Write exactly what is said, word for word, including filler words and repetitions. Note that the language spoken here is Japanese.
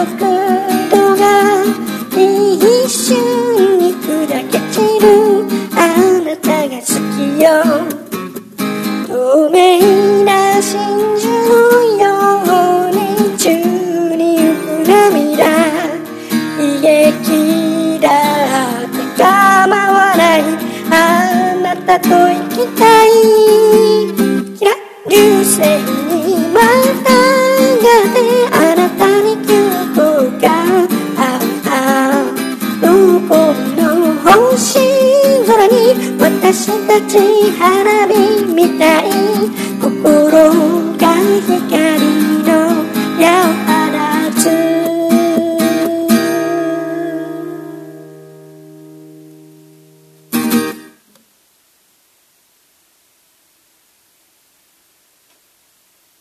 速度が一瞬に砕け散るあなたが好きよ。透明な真珠のように宙に浮く涙、悲劇だって構わない、あなたと生きたい。キラ流星にまたがってあなたに急行がああどこの星空に私たち花火みたい心が光